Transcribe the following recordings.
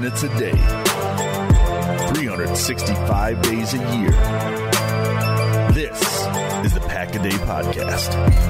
minutes a day, 365 days a year. This is the Pack-A-Day Podcast.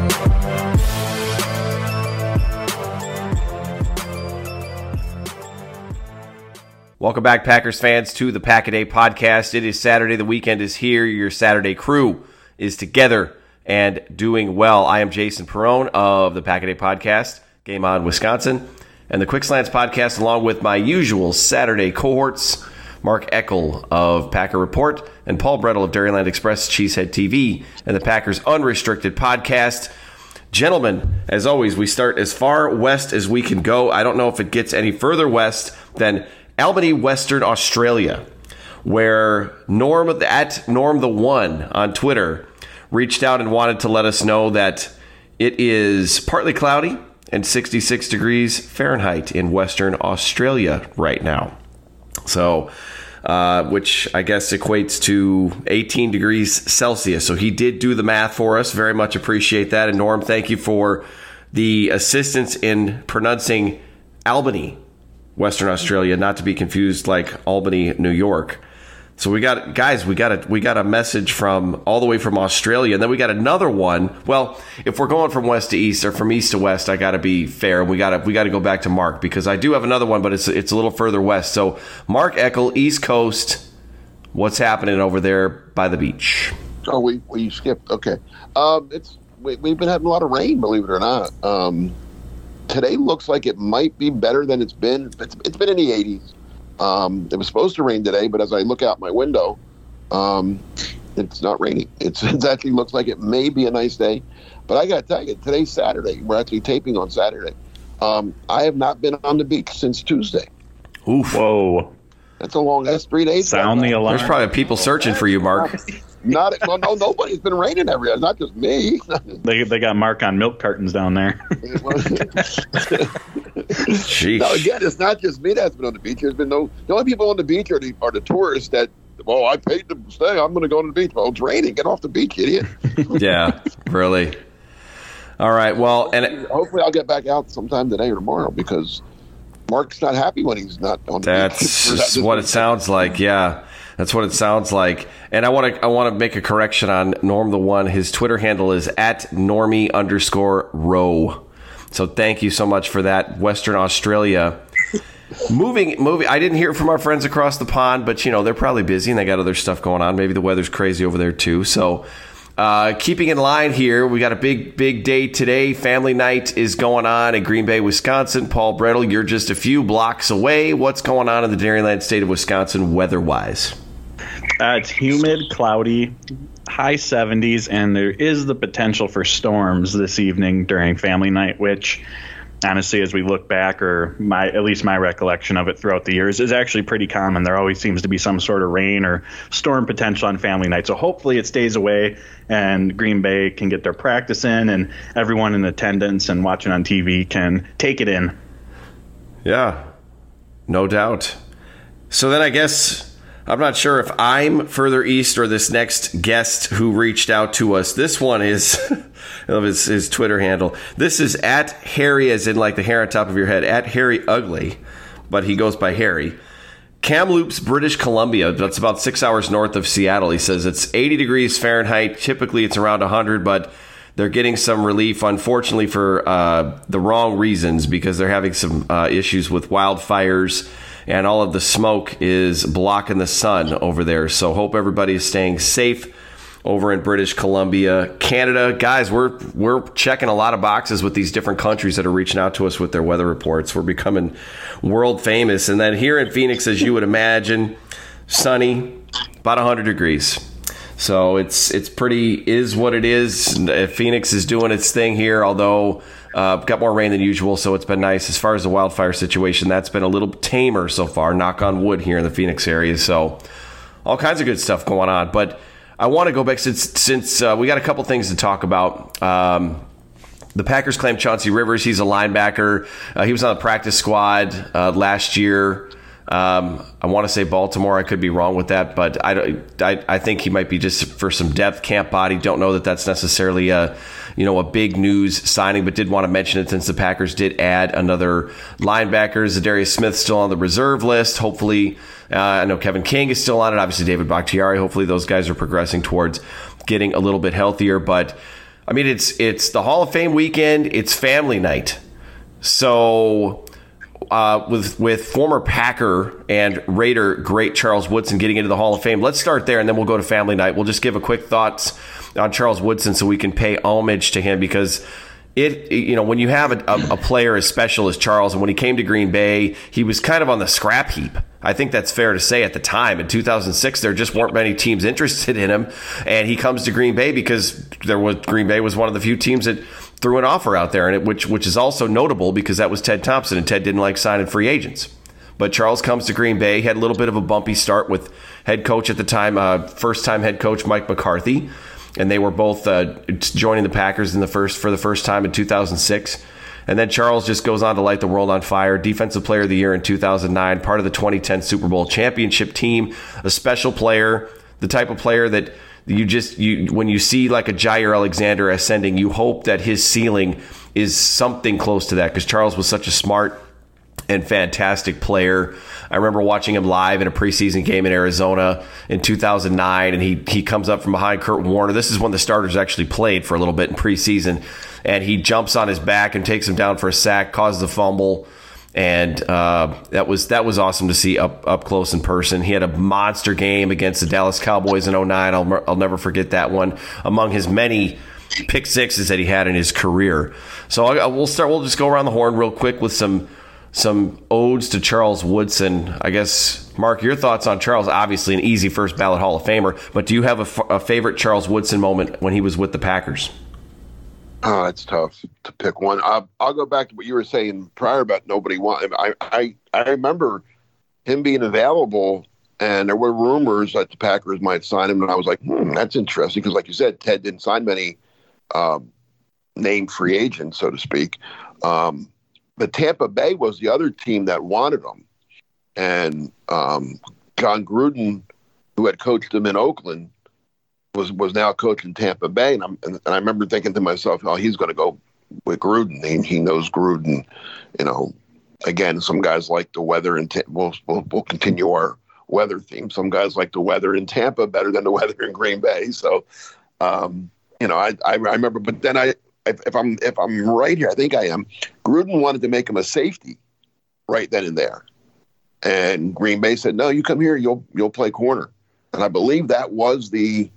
Welcome back, Packers fans, to the Pack-A-Day Podcast. It is Saturday. The weekend is here. Your Saturday crew is together and doing well. I am Jason Perrone of the Pack-A-Day Podcast, Game On Wisconsin, and the Quick Slants Podcast, along with my usual Saturday cohorts, Mark Eckel of Packer Report and Paul Brettel of Dairyland Express, Cheesehead TV, and the Packers Unrestricted Podcast. Gentlemen, as always, we start as far west as we can go. I don't know if it gets any further west than Albany, Western Australia, where Norm at Norm the One on Twitter reached out and wanted to let us know that it is partly cloudy and 66 degrees Fahrenheit in Western Australia right now. So, which I guess equates to 18 degrees Celsius. So he did do the math for us. Very much appreciate that. And Norm, thank you for the assistance in pronouncing Albany, Western Australia, not to be confused like Albany, New York. So we got a message from all the way from Australia, and then we got another one. Well, if we're going from west to east or from east to west, I got to be fair. We got to go back to Mark, because I do have another one, but it's a little further west. So Mark Eckel, East Coast, what's happening over there by the beach? Oh, we skipped. Okay, we've been having a lot of rain, believe it or not. Today looks like it might be better than it's been. It's been in the 80s. It was supposed to rain today, but as I look out my window, it's not raining. It actually looks like it may be a nice day. But I got to tell you, today's Saturday. We're actually taping on Saturday. I have not been on the beach since Tuesday. Oof. Whoa. That's 3 days. Sound the alarm. There's probably people searching for you, Mark. No, nobody's been raining everywhere. Not just me. They got Mark on milk cartons down there. Sheesh. No, again, it's not just me that's been on the beach. There's been the only people on the beach are the tourists that, I paid to stay. I'm going to go on the beach. Well, it's raining. Get off the beach, idiot. Yeah, really. All right. Well, and hopefully I'll get back out sometime today or tomorrow, because Mark's not happy when he's not on the beach. That's what it sounds like. Yeah. That's what it sounds like. And I want to make a correction on Norm the One. His Twitter handle is @Normie_row. So thank you so much for that. Western Australia. Moving. I didn't hear from our friends across the pond, but they're probably busy and they got other stuff going on. Maybe the weather's crazy over there too. So keeping in line here, we got a big day today. Family night is going on in Green Bay, Wisconsin. Paul Brettel, you're just a few blocks away. What's going on in the Dairyland state of Wisconsin weather-wise? It's humid, cloudy, high 70s, and there is the potential for storms this evening during family night, which honestly, as we look back, or at least my recollection of it throughout the years, is actually pretty common. There always seems to be some sort of rain or storm potential on family night. So hopefully it stays away and Green Bay can get their practice in and everyone in attendance and watching on TV can take it in. Yeah, no doubt. So then I guess I'm not sure if I'm further east or this next guest who reached out to us. This one is of his Twitter handle. This is @Harry, as in like the hair on top of your head, @Harry Ugly, but he goes by Harry. Kamloops, British Columbia. That's about 6 hours north of Seattle. He says it's 80 degrees Fahrenheit. Typically it's around 100, but they're getting some relief, unfortunately, for the wrong reasons, because they're having some issues with wildfires. And all of the smoke is blocking the sun over there. So hope everybody is staying safe over in British Columbia. Canada, guys, we're checking a lot of boxes with these different countries that are reaching out to us with their weather reports. We're becoming world famous. And then here in Phoenix, as you would imagine, sunny, about 100 degrees. So it's pretty is what it is. Phoenix is doing its thing here, although got more rain than usual, so it's been nice. As far as the wildfire situation, that's been a little tamer so far, knock on wood, here in the Phoenix area. So all kinds of good stuff going on. But I want to go back, since we got a couple things to talk about. The Packers claim Chauncey Rivers. He's a linebacker. He was on the practice squad last year. I want to say Baltimore. I could be wrong with that, but I think he might be just for some depth, camp body. Don't know that that's necessarily a a big news signing, but did want to mention it since the Packers did add another linebacker. Zadarius Smith still on the reserve list. Hopefully, I know Kevin King is still on it. Obviously, David Bakhtiari. Hopefully, those guys are progressing towards getting a little bit healthier. But I mean, it's the Hall of Fame weekend. It's family night. So with former Packer and Raider great Charles Woodson getting into the Hall of Fame, let's start there, and then we'll go to family night. We'll just give a quick thoughts on Charles Woodson so we can pay homage to him, because when you have a player as special as Charles, and when he came to Green Bay, he was kind of on the scrap heap. I think that's fair to say at the time. In 2006, there just weren't many teams interested in him, and he comes to Green Bay because Green Bay was one of the few teams that threw an offer out there, and which is also notable because that was Ted Thompson, and Ted didn't like signing free agents. But Charles comes to Green Bay, had a little bit of a bumpy start with head coach at the time, first-time head coach Mike McCarthy, and they were both joining the Packers for the first time in 2006. And then Charles just goes on to light the world on fire. Defensive Player of the Year in 2009, part of the 2010 Super Bowl championship team, a special player, the type of player that when you see like a Jair Alexander ascending, you hope that his ceiling is something close to that, because Charles was such a smart and fantastic player. I remember watching him live in a preseason game in Arizona in 2009, and he comes up from behind Kurt Warner. This is when the starters actually played for a little bit in preseason, and he jumps on his back and takes him down for a sack, causes a fumble, and that was awesome to see up close in person. He had a monster game against the Dallas Cowboys in 2009. I'll never forget that one, among his many pick sixes that he had in his career. So we'll just go around the horn real quick with some odes to Charles Woodson. I guess, Mark, your thoughts on Charles? Obviously an easy first ballot Hall of Famer, but do you have a favorite Charles Woodson moment when he was with the Packers? Oh, it's tough to pick one. I'll go back to what you were saying prior about nobody want. I remember him being available, and there were rumors that the Packers might sign him, and I was like, that's interesting, because like you said, Ted didn't sign many named free agents, so to speak. But Tampa Bay was the other team that wanted him. And John Gruden, who had coached him in Oakland, was now coaching Tampa Bay. And I remember thinking to myself, oh, he's going to go with Gruden. He knows Gruden. Again, some guys like the weather, and we'll continue our weather theme. Some guys like the weather in Tampa better than the weather in Green Bay. So, I remember, but then if I'm right here, I think I am. Gruden wanted to make him a safety right then and there, and Green Bay said, "No, you come here, you'll play corner." And I believe that was the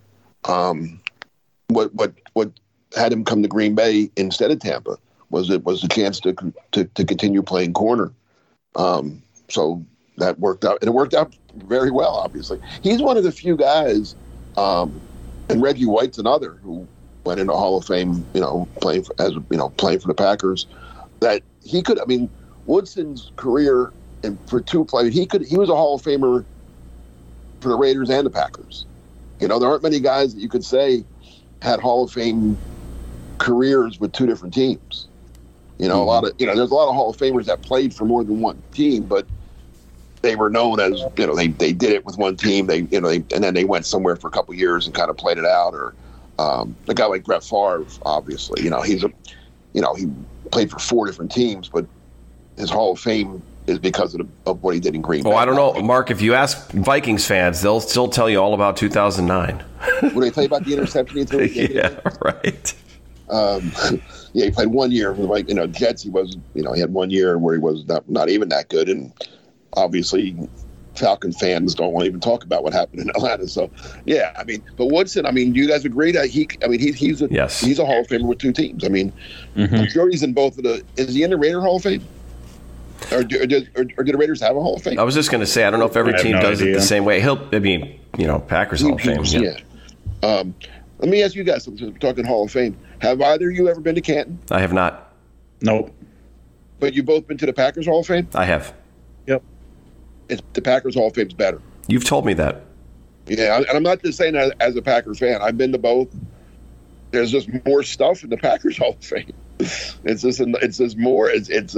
what had him come to Green Bay instead of Tampa was the chance to continue playing corner. So that worked out, and it worked out very well. Obviously, he's one of the few guys, and Reggie White's another who went into Hall of Fame, playing for the Packers, that he could. I mean, Woodson's career and for two players, he was a Hall of Famer for the Raiders and the Packers. There aren't many guys that you could say had Hall of Fame careers with two different teams. There's a lot of Hall of Famers that played for more than one team, but they were known as, they did it with one team. And then they went somewhere for a couple of years and kind of played it out. Or a guy like Brett Favre, obviously, he played for four different teams, but his Hall of Fame is because of what he did in Green Bay. Oh, I don't know, Mark. If you ask Vikings fans, they'll still tell you all about 2009. Will they tell you about the interception he threw? Yeah, right. He played 1 year with Jets. He was, he had 1 year where he was not even that good, and obviously Falcon fans don't want to even talk about what happened in Atlanta. So, yeah, but Woodson, do you guys agree that he's a Hall of Famer with two teams? I'm sure he's in both of the. Is he in the Raider Hall of Fame? Or do the Raiders have a Hall of Fame? I was just going to say, I don't know if every team does it the same way. Packers Hall of Fame. Yeah. Let me ask you guys something. We're talking Hall of Fame. Have either of you ever been to Canton? I have not. Nope. But you've both been to the Packers Hall of Fame? I have. Yep. The Packers Hall of Fame's better. You've told me that. Yeah, and I'm not just saying that as a Packers fan. I've been to both. There's just more stuff in the Packers Hall of Fame. It's just more.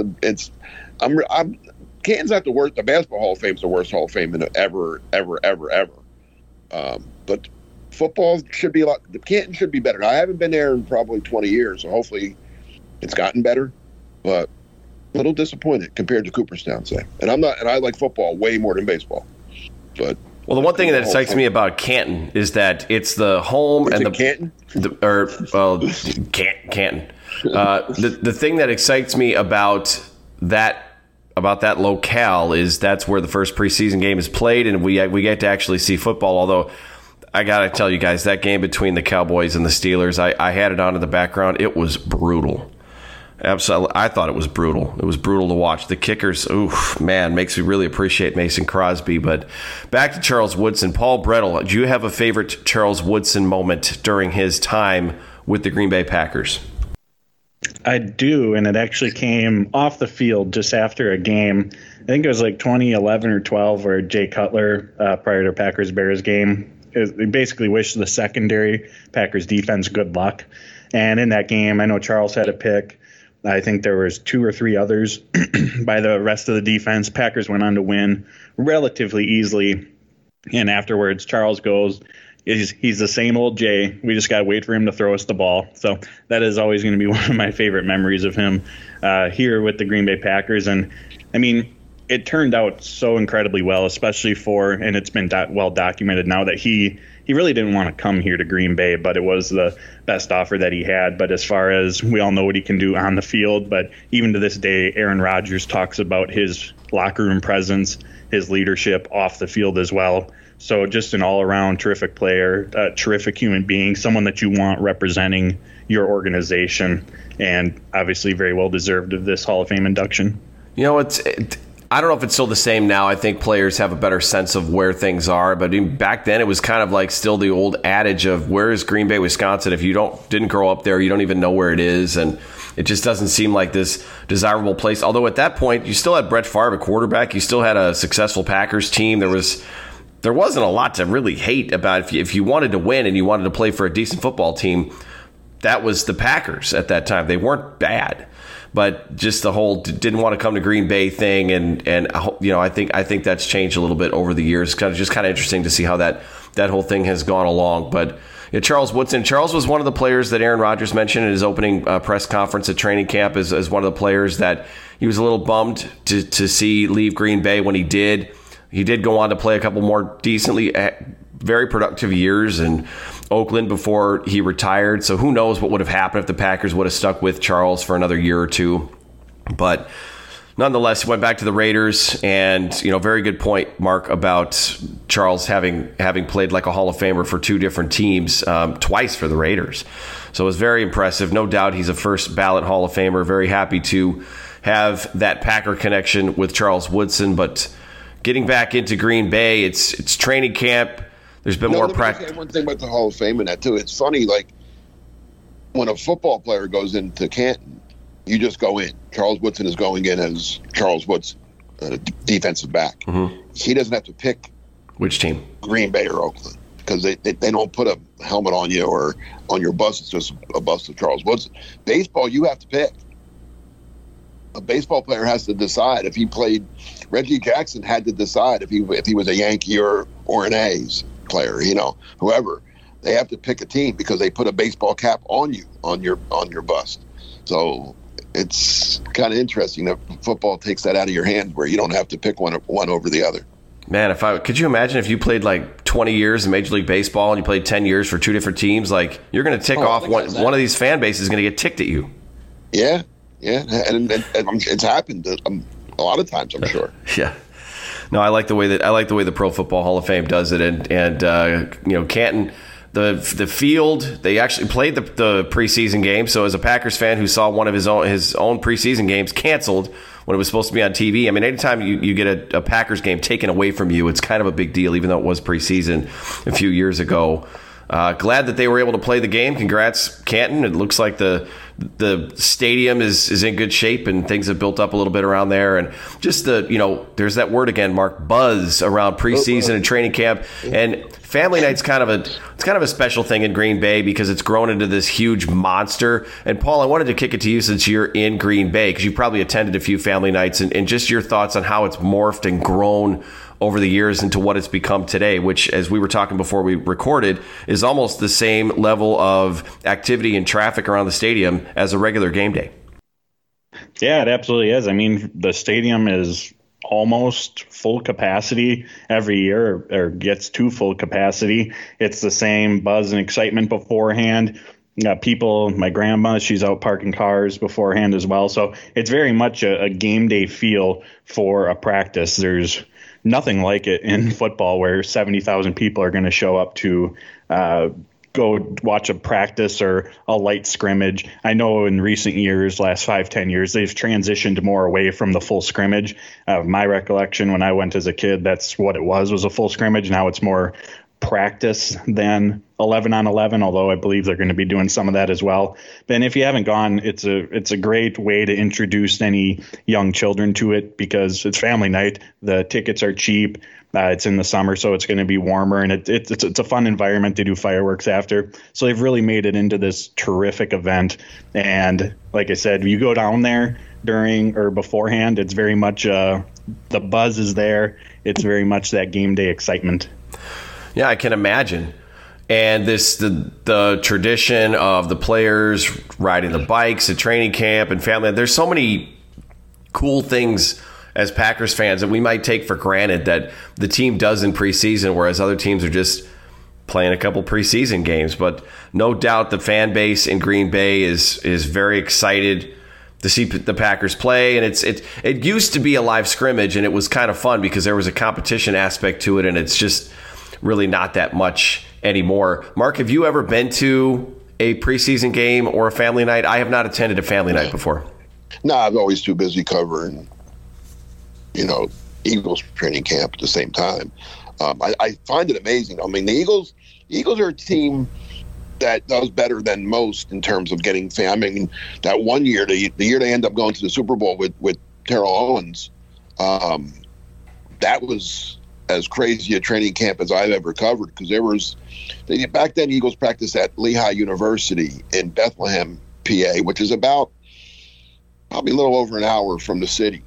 Canton's not the worst. The Basketball Hall of Fame's the worst Hall of Fame ever. But football should be a lot. The Canton should be better. I haven't been there in probably 20 years, so hopefully it's gotten better. But a little disappointed compared to Cooperstown, say. And I like football way more than baseball. But well, the one thing that excites me about Canton is that it's the home and the Canton. Canton. The thing that excites me about that locale is that's where the first preseason game is played, and we get to actually see football. Although I gotta tell you guys, that game between the Cowboys and the Steelers, I had it on in the background. It was brutal. Absolutely, I thought it was brutal. It was brutal to watch. The kickers, oof, man, makes me really appreciate Mason Crosby. But back to Charles Woodson. Paul Brettel, do you have a favorite Charles Woodson moment during his time with the Green Bay Packers? I do, and it actually came off the field just after a game. I think it was like 2011 or 12 where Jay Cutler, prior to Packers-Bears game, he basically wished the secondary Packers defense good luck. And in that game, I know Charles had a pick. I think there was 2 or 3 others by the rest of the defense. Packers went on to win relatively easily. And afterwards, Charles goes, he's the same old Jay. We just got to wait for him to throw us the ball. So that is always going to be one of my favorite memories of him here with the Green Bay Packers. And, I mean, it turned out so incredibly well, especially and it's been well documented now that he really didn't want to come here to Green Bay, but it was the best offer that he had. But as far as we all know what he can do on the field, but even to this day, Aaron Rodgers talks about his locker room presence, his leadership off the field as well. So just an all-around terrific player, terrific human being, someone that you want representing your organization, and obviously very well deserved of this Hall of Fame induction. You know, I don't know if it's still the same now. I think players have a better sense of where things are. But back then, it was kind of like still the old adage of where is Green Bay, Wisconsin? If you didn't grow up there, you don't even know where it is. And it just doesn't seem like this desirable place. Although at that point, you still had Brett Favre, a quarterback. You still had a successful Packers team. There wasn't a lot to really hate about if you wanted to win and you wanted to play for a decent football team. That was the Packers at that time. They weren't bad. But just the whole didn't want to come to Green Bay thing, and you know, I think that's changed a little bit over the years. Kind of interesting to see how that whole thing has gone along. But yeah, Charles Woodson. Charles was one of the players that Aaron Rodgers mentioned in his opening press conference at training camp as one of the players that he was a little bummed to see leave Green Bay when he did. He did go on to play a couple more decently, very productive years in Oakland before he retired. So who knows what would have happened if the Packers would have stuck with Charles for another year or two. But nonetheless, he went back to the Raiders, and very good point, Mark, about Charles having played like a Hall of Famer for 2 different teams, twice for the Raiders. So it was very impressive. No doubt he's a first ballot Hall of Famer. Very happy to have that Packer connection with Charles Woodson. But getting back into Green Bay, it's training camp. There's been more practice. One thing about the Hall of Fame and that too. It's funny, like when a football player goes into Canton, you just go in. Charles Woodson is going in as Charles Woodson, defensive back. Mm-hmm. He doesn't have to pick which team, Green Bay or Oakland, because they don't put a helmet on you or on your bus. It's just a bus of Charles Woodson. Baseball, you have to pick. A baseball player has to decide if he played. Reggie Jackson had to decide if he was a Yankee or an A's player. Whoever. They have to pick a team because they put a baseball cap on you on your bust. So it's kind of interesting that football takes that out of your hands where you don't have to pick one over the other. Man, could you imagine if you played like 20 years in Major League Baseball and you played 10 years for 2 different teams? Like you're going to tick off one of these fan bases is going to get ticked at you. Yeah. Yeah, and it's happened a lot of times, I'm sure. Yeah, no, I like the way the Pro Football Hall of Fame does it, and Canton, the field, they actually played the preseason game. So as a Packers fan who saw one of his own preseason games canceled when it was supposed to be on TV, I mean, anytime you get a Packers game taken away from you, it's kind of a big deal, even though it was preseason a few years ago. Glad that they were able to play the game. Congrats, Canton. It looks like the the stadium is in good shape and things have built up a little bit around there. And just there's that word again, Mark, buzz around preseason and training camp. And family night's kind of a special thing in Green Bay because it's grown into this huge monster. And Paul, I wanted to kick it to you since you're in Green Bay because you probably attended a few family nights and just your thoughts on how it's morphed and grown over the years into what it's become today, which, as we were talking before we recorded, is almost the same level of activity and traffic around the stadium as a regular game day. Yeah, it absolutely is. I mean, the stadium is almost full capacity every year, or gets to full capacity. It's the same buzz and excitement beforehand. People, my grandma, she's out parking cars beforehand as well. So it's very much a game day feel for a practice. There's nothing like it in football where 70,000 people are going to show up to go watch a practice or a light scrimmage. I know in recent years, last 5-10 years, they've transitioned more away from the full scrimmage. My recollection when I went as a kid, that's what it was a full scrimmage. Now it's more practice than 11 on 11, although I believe they're going to be doing some of that as well. And if you haven't gone, it's a great way to introduce any young children to it because it's family night. The tickets are cheap. It's in the summer, so it's going to be warmer, and it's a fun environment to do fireworks after. So they've really made it into this terrific event. And like I said, you go down there during or beforehand, it's very much the buzz is there. It's very much that game day excitement. Yeah, I can imagine. And the tradition of the players riding the bikes at training camp and family, there's so many cool things as Packers fans that we might take for granted that the team does in preseason, whereas other teams are just playing a couple preseason games. But no doubt the fan base in Green Bay is very excited to see the Packers play. And it used to be a live scrimmage, and it was kind of fun because there was a competition aspect to it, and it's just really not that much anymore. Mark, have you ever been to a preseason game or a family night? I have not attended a family night before. No, I'm always too busy covering, Eagles training camp at the same time. I find it amazing. I mean, the Eagles are a team that does better than most in terms of getting fans. I mean, that one year, the year they end up going to the Super Bowl with Terrell Owens, that was as crazy a training camp as I've ever covered because back then Eagles practiced at Lehigh University in Bethlehem, PA, which is about probably a little over an hour from the city.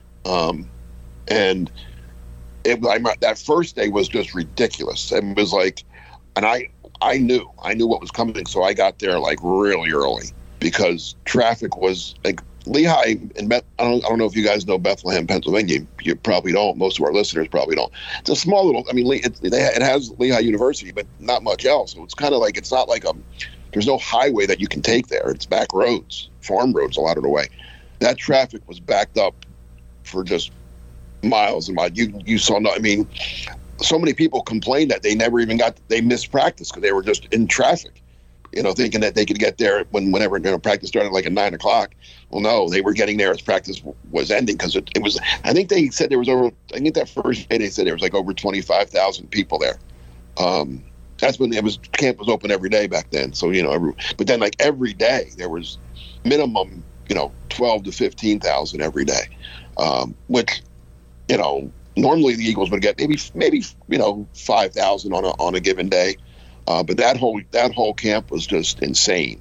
And that first day was just ridiculous. It was like, and I knew what was coming, so I got there like really early because traffic was like Lehigh and I don't know if you guys know Bethlehem, Pennsylvania. You probably don't. Most of our listeners probably don't. It's a small little. I mean, it has Lehigh University, but not much else. So it's kind of like it's not like there's no highway that you can take there. It's back roads, farm roads, a lot of the way. That traffic was backed up for just miles and miles. You saw. I mean, so many people complained that they never even they missed practice because they were just in traffic. Thinking that they could get there whenever practice started like at 9:00. Well, no, they were getting there as practice was ending because it was. I think they said there was over. I think that first day they said there was like over 25,000 people there. That's when camp was open every day back then. So but then like every day there was minimum 12 to 15,000 every day, which normally the Eagles would get maybe 5,000 on a given day. But that whole camp was just insane.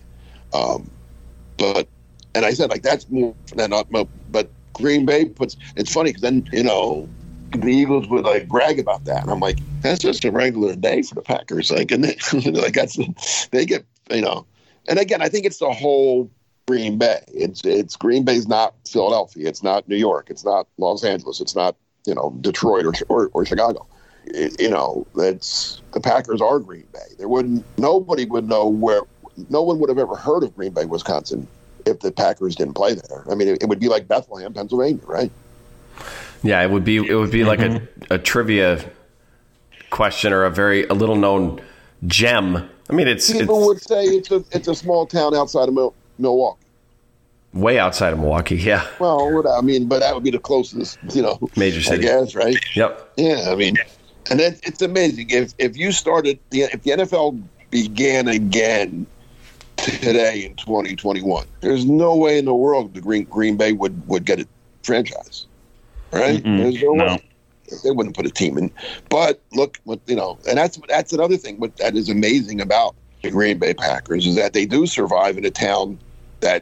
And I said, like, that's more than not, but Green Bay it's funny because then, the Eagles would like brag about that. And I'm like, that's just a regular day for the Packers. Like, and they get, and again, I think it's the whole Green Bay. It's Green Bay's not Philadelphia. It's not New York. It's not Los Angeles. It's not, Detroit or Chicago. That's the Packers are Green Bay. Nobody would know no one would have ever heard of Green Bay, Wisconsin if the Packers didn't play there. I mean, it would be like Bethlehem, Pennsylvania, right? Yeah, it would be like a trivia question or a little known gem. I mean, people would say it's a small town outside of Milwaukee. Way outside of Milwaukee, yeah. Well, I mean, but that would be the closest, major city, I guess, right? Yep. Yeah, I mean, and it's amazing if you started if the NFL began again today in 2021. There's no way in the world the Green Bay would get a franchise, right? There's no way. They wouldn't put a team in. But look, and that's another thing. What that is amazing about the Green Bay Packers is that they do survive in a town that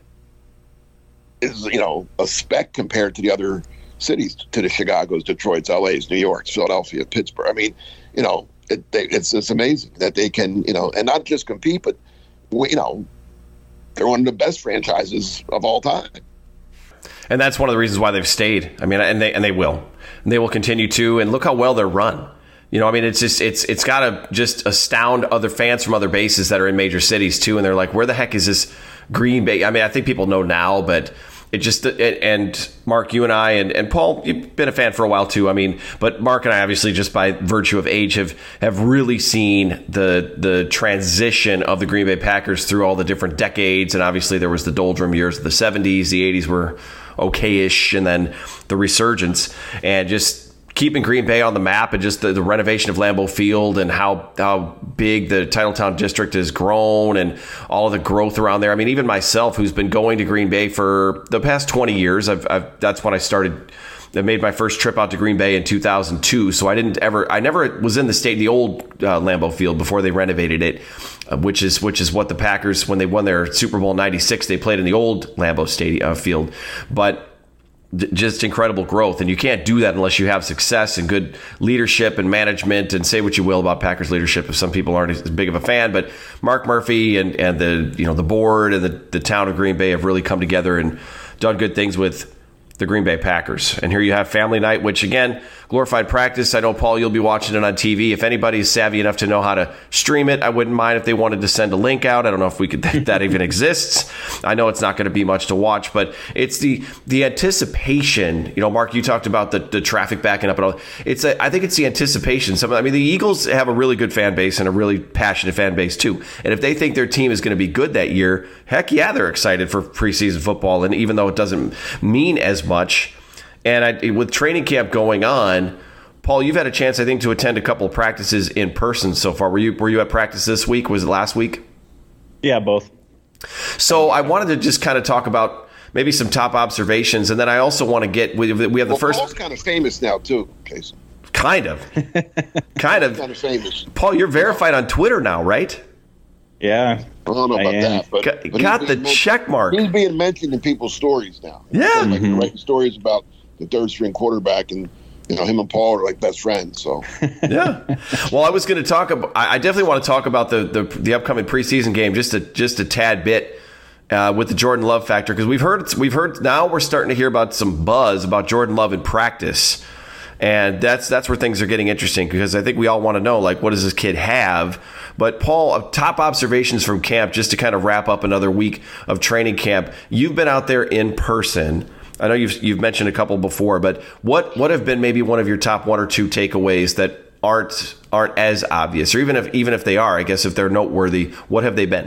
is, a speck compared to the other cities, to the Chicagos, Detroits, LAs, New Yorks, Philadelphia, Pittsburgh. I mean, it's amazing that they can, and not just compete, but they're one of the best franchises of all time. And that's one of the reasons why they've stayed. I mean, and they will. And they will continue to. And look how well they're run. It's just it's got to just astound other fans from other bases that are in major cities too. And they're like, where the heck is this Green Bay? I mean, I think people know now, but and Mark, you and I, and Paul, you've been a fan for a while too. I mean, but Mark and I, obviously, just by virtue of age, have really seen the transition of the Green Bay Packers through all the different decades. And obviously there was the doldrum years of the 70s, the 80s were okay-ish, and then the resurgence, and just keeping Green Bay on the map, and just the renovation of Lambeau Field, and how big the Titletown district has grown, and all of the growth around there. I mean, even myself, who's been going to Green Bay for the past 20 years, that's when I made my first trip out to Green Bay in 2002. So I never was in the old Lambeau Field before they renovated it, which is what the Packers, when they won their Super Bowl in '96, they played in the old Lambeau Field. But just incredible growth, and you can't do that unless you have success and good leadership and management. And say what you will about Packers leadership, if some people aren't as big of a fan, but Mark Murphy and the board and the town of Green Bay have really come together and done good things with the Green Bay Packers. And here you have family night, which again, glorified practice. I know, Paul, you'll be watching it on TV. If anybody's savvy enough to know how to stream it, I wouldn't mind if they wanted to send a link out. I don't know if we could, that even exists. I know it's not going to be much to watch, but it's the anticipation. Mark, you talked about the traffic backing up and all. I think it's the anticipation. The Eagles have a really good fan base and a really passionate fan base too. And if they think their team is going to be good that year, heck yeah, they're excited for preseason football. And even though it doesn't mean as much, and with training camp going on, Paul, you've had a chance, I think, to attend a couple of practices in person so far. Were you at practice this week? Was it last week? Yeah, both. So I wanted to just kind of talk about maybe some top observations, and then I also want to get we have the first. Paul's kind of famous now too, Casey. Kind of kind of famous. Paul, you're verified on Twitter now, right? Yeah. I don't know about that, but got the check mark. He's being mentioned in people's stories now. Yeah, they're writing stories about the third string quarterback, and him and Paul are like best friends. So yeah. Well, I was going to talk about. I definitely want to talk about the upcoming preseason game just a tad bit with the Jordan Love factor, because we've heard now we're starting to hear about some buzz about Jordan Love in practice. And that's where things are getting interesting, because I think we all want to know, like, what does this kid have? But Paul, top observations from camp, just to kind of wrap up another week of training camp. You've been out there in person. I know you've mentioned a couple before, but what have been maybe one of your top one or two takeaways that aren't as obvious, or even if they are, I guess, if they're noteworthy, what have they been?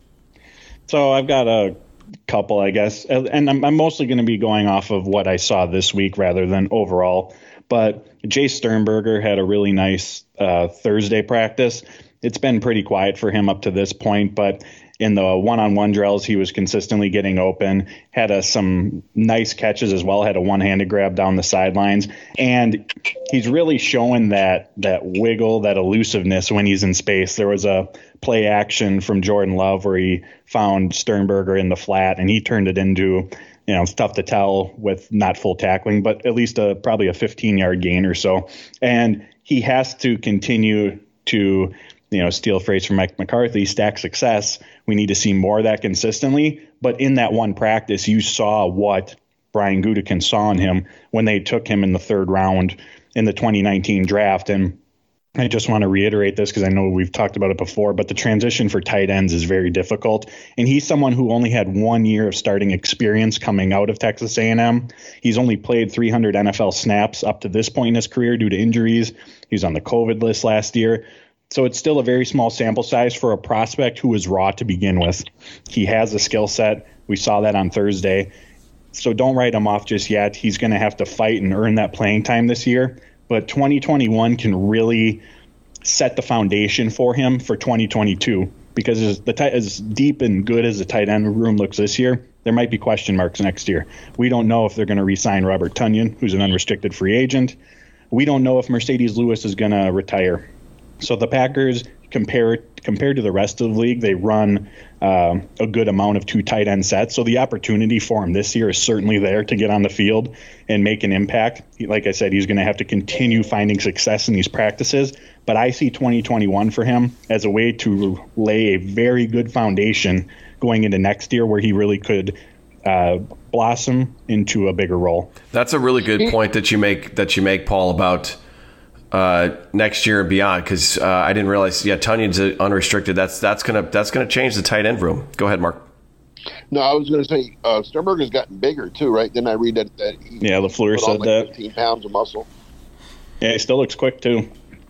So I've got a couple, I guess, and I'm mostly going to be going off of what I saw this week rather than overall. But Jay Sternberger had a really nice Thursday practice. It's been pretty quiet for him up to this point, but in the one-on-one drills, he was consistently getting open, had some nice catches as well, had a one-handed grab down the sidelines. And he's really showing that wiggle, that elusiveness when he's in space. There was a play action from Jordan Love where he found Sternberger in the flat, and he turned it into, it's tough to tell with not full tackling, but at least probably a 15-yard gain or so. And he has to continue to, steal a phrase from Mike McCarthy, stack success. We need to see more of that consistently. But in that one practice, you saw what Brian Gutekunst saw in him when they took him in the third round in the 2019 draft. And I just want to reiterate this because I know we've talked about it before, but the transition for tight ends is very difficult. And he's someone who only had 1 year of starting experience coming out of Texas A&M. He's only played 300 NFL snaps up to this point in his career due to injuries. He was on the COVID list last year. So it's still a very small sample size for a prospect who was raw to begin with. He has a skill set. We saw that on Thursday. So don't write him off just yet. He's going to have to fight and earn that playing time this year. But 2021 can really set the foundation for him for 2022. because as deep and good as the tight end room looks this year, there might be question marks next year. We don't know if they're going to re-sign Robert Tonyan, who's an unrestricted free agent. We don't know if Mercedes Lewis is going to retire. So the Packers, compared to the rest of the league, they run a good amount of 2 tight end sets. So the opportunity for him this year is certainly there to get on the field and make an impact. Like I said, he's going to have to continue finding success in these practices. But I see 2021 for him as a way to lay a very good foundation going into next year where he really could blossom into a bigger role. That's a really good point that you make, Paul, about next year and beyond, because I didn't realize. Yeah, Tunyan's unrestricted. That's gonna change the tight end room. Go ahead, Mark. No, I was going to say Sternberger's gotten bigger too, right? Didn't I read that he LaFleur said like that 15 pounds of muscle. Yeah, he still looks quick too.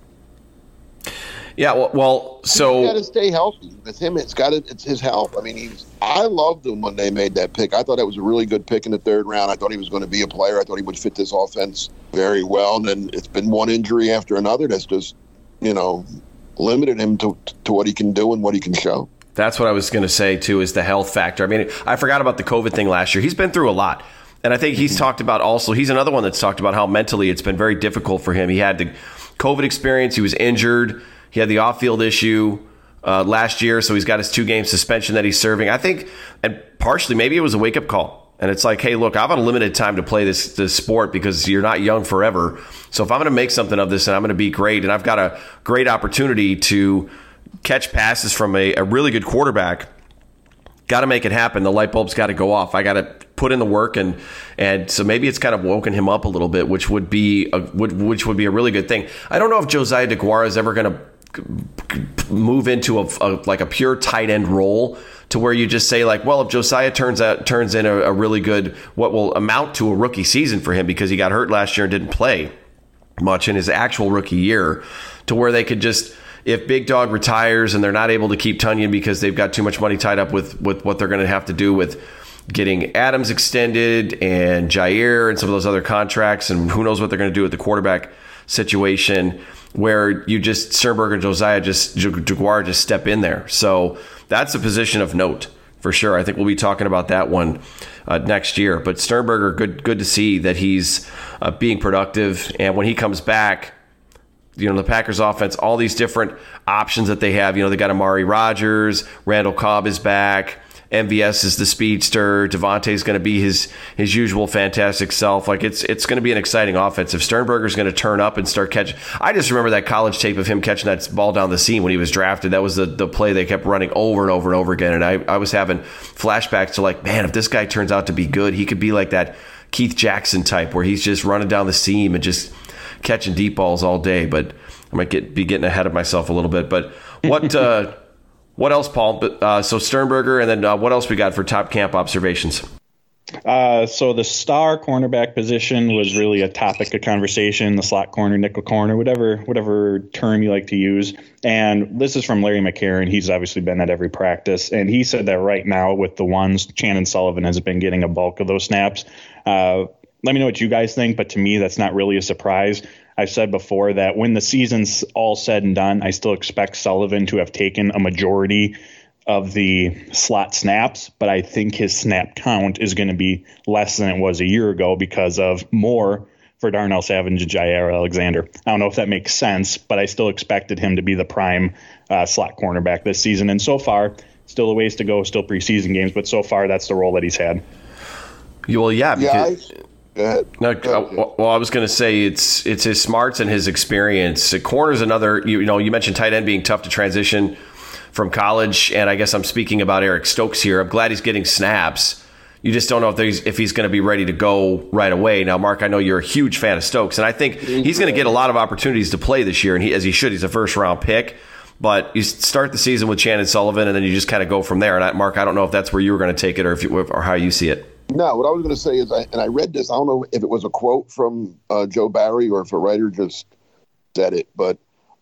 Yeah, well, so he's got to stay healthy. With him, it's his health. I mean, I loved him when they made that pick. I thought it was a really good pick in the 3rd round. I thought he was going to be a player. I thought he would fit this offense very well. And then it's been one injury after another that's just, limited him to what he can do and what he can show. That's what I was going to say too, is the health factor. I mean, I forgot about the COVID thing last year. He's been through a lot. And I think he's talked about also, he's another one that's talked about how mentally it's been very difficult for him. He had the COVID experience. He was injured. He had the off-field issue last year, so he's got his 2-game suspension that he's serving. I think, and partially maybe it was a wake-up call. And it's like, hey, look, I've got a limited time to play this sport because you're not young forever. So if I'm going to make something of this and I'm going to be great, and I've got a great opportunity to catch passes from a really good quarterback, got to make it happen. The light bulb's got to go off. I got to put in the work, and so maybe it's kind of woken him up a little bit, which would be a really good thing. I don't know if Josiah DeGuara is ever going to move into a pure tight end role, to where you just say, like, well, if Josiah turns in a really good, what will amount to a rookie season for him, because he got hurt last year and didn't play much in his actual rookie year, to where they could just, if Big Dog retires and they're not able to keep Tonyan because they've got too much money tied up with what they're going to have to do with getting Adams extended and Jair and some of those other contracts, and who knows what they're going to do with the quarterback situation, where you just Sternberger and DeGuara just step in there. So that's a position of note for sure. I think we'll be talking about that one next year. But Sternberger, good to see that he's being productive. And when he comes back, the Packers offense, all these different options that they have, they got Amari Rodgers, Randall Cobb is back, MVS is the speedster, Devontae's going to be his usual fantastic self. Like, it's going to be an exciting offense. If Sternberger's going to turn up and start catching, I just remember that college tape of him catching that ball down the seam when he was drafted. That was the play they kept running over and over and over again. And I was having flashbacks to, like, man, if this guy turns out to be good, he could be like that Keith Jackson type, where he's just running down the seam and just catching deep balls all day. But I might be getting ahead of myself a little bit. But what else, Paul? So Sternberger, and then what else we got for top camp observations? So the star cornerback position was really a topic of conversation, the slot corner, nickel corner, whatever term you like to use. And this is from Larry McCarron. He's obviously been at every practice. And he said that right now with the ones, Chandon Sullivan has been getting a bulk of those snaps. Let me know what you guys think, but to me, that's not really a surprise. I've said before that when the season's all said and done, I still expect Sullivan to have taken a majority of the slot snaps, but I think his snap count is going to be less than it was a year ago because of more for Darnell Savage and Jair Alexander. I don't know if that makes sense, but I still expected him to be the prime slot cornerback this season. And so far, still a ways to go, still preseason games, but so far that's the role that he's had. Well, yeah, because Go ahead. No, well, I was going to say it's his smarts and his experience. Corner's another. You mentioned tight end being tough to transition from college, and I guess I'm speaking about Eric Stokes here. I'm glad he's getting snaps. You just don't know if he's going to be ready to go right away. Now, Mark, I know you're a huge fan of Stokes, and I think he's going to get a lot of opportunities to play this year, and as he should. He's a first-round pick. But you start the season with Chandon Sullivan, and then you just kind of go from there. And Mark, I don't know if that's where you were going to take it, or how you see it. No, what I was going to say is, I read this. I don't know if it was a quote from Joe Barry or if a writer just said it, but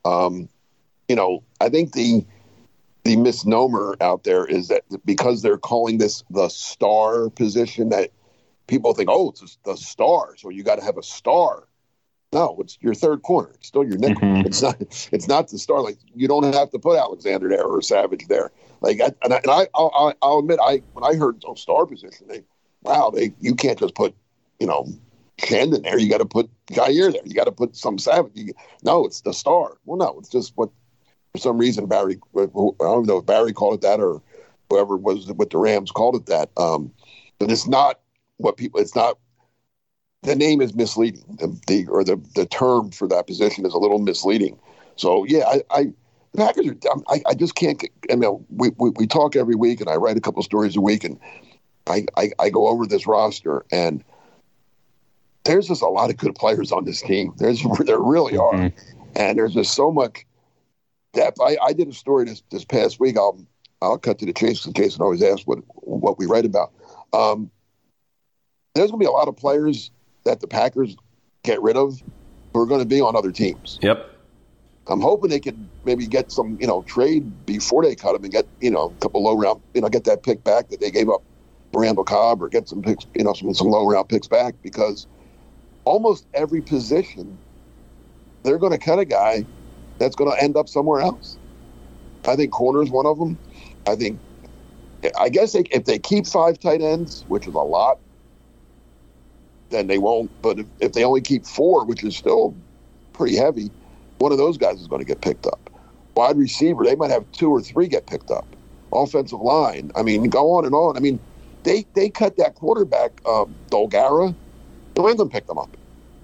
I think the misnomer out there is that because they're calling this the star position, that people think, oh, it's the star, so you got to have a star. No, it's your third corner. It's still your nickel. Mm-hmm. It's not the star. Like, you don't have to put Alexander there or Savage there. Like, I'll admit, when I heard star position, you can't just put, Shandon there. You got to put Jair there. You got to put some Savage. No, it's the star. Well, no, it's just what, for some reason, Barry, I don't know if Barry called it that or whoever was with the Rams called it that. But it's not what people, it's not, the name is misleading. The term for that position is a little misleading. So, yeah, the Packers are dumb. I just can't get, we talk every week, and I write a couple stories a week, and I go over this roster, and there's just a lot of good players on this team. There really are. Mm-hmm. And there's just so much depth. I did a story this past week. I'll cut to the chase in case I always ask what we write about. There's going to be a lot of players that the Packers get rid of who are going to be on other teams. Yep. I'm hoping they could maybe get some, trade before they cut them and get, a couple low round, get that pick back that they gave up for Randall Cobb, or get some picks, some low round picks back, because almost every position they're going to cut a guy that's going to end up somewhere else. I think corner is one of them. I guess if they keep 5 tight ends, which is a lot, then they won't. But if they only keep 4, which is still pretty heavy, one of those guys is going to get picked up. Wide receiver, they might have 2 or 3 get picked up. Offensive line, go on and on. They cut that quarterback, Dolgara. New England picked them up.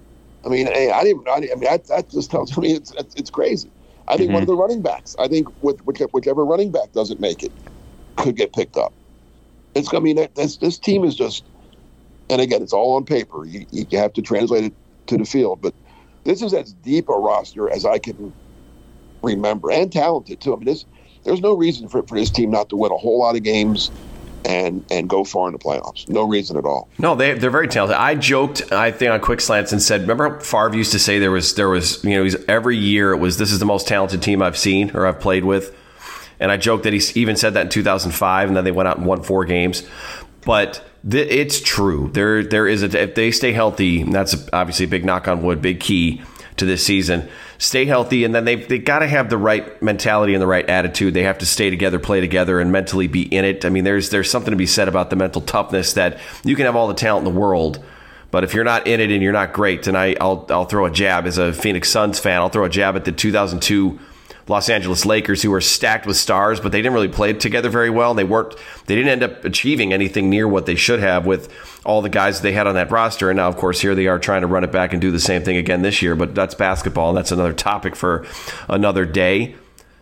That just tells me it's crazy. I think one of the running backs, whichever running back doesn't make it, could get picked up. It's going to be this team is just, and again, it's all on paper. You have to translate it to the field, but this is as deep a roster as I can remember, and talented too. There's no reason for this team not to win a whole lot of games and go far in the playoffs. No reason at all. No, they're very talented. I joked, I think, on Quick Slants and said, remember how Favre used to say there was every year this is the most talented team I've seen or I've played with. And I joked that he even said that in 2005, and then they went out and won 4 games. But it's true. There is if they stay healthy, and that's obviously a big knock on wood, big key to this season. Stay healthy, and then they got to have the right mentality and the right attitude. They have to stay together, play together, and mentally be in it. There's something to be said about the mental toughness that you can have all the talent in the world, but if you're not in it and you're not great, and I'll throw a jab as a Phoenix Suns fan. I'll throw a jab at the 2002 Los Angeles Lakers, who were stacked with stars, but they didn't really play together very well. They didn't end up achieving anything near what they should have with all the guys they had on that roster. And now, of course, here they are trying to run it back and do the same thing again this year. But that's basketball, and that's another topic for another day.